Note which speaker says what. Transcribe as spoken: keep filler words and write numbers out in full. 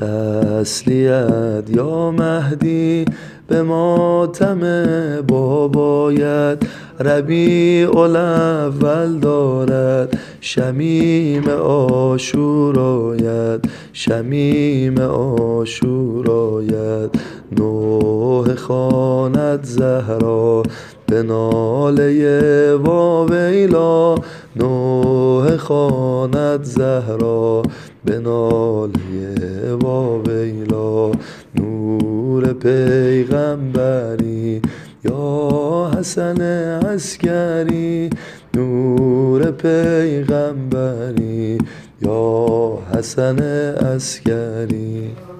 Speaker 1: تسلیت یا مهدی به ماتم بابایت. ربیع الاول دارد شمیم عاشورایت، شمیم عاشورایت. نوح خواند زهرا به ناله واویلا، نوح خواند زهرا به ناله واویلا. نور پیغمبری یا حسن عسکری، نور پیغمبری یا حسن عسکری.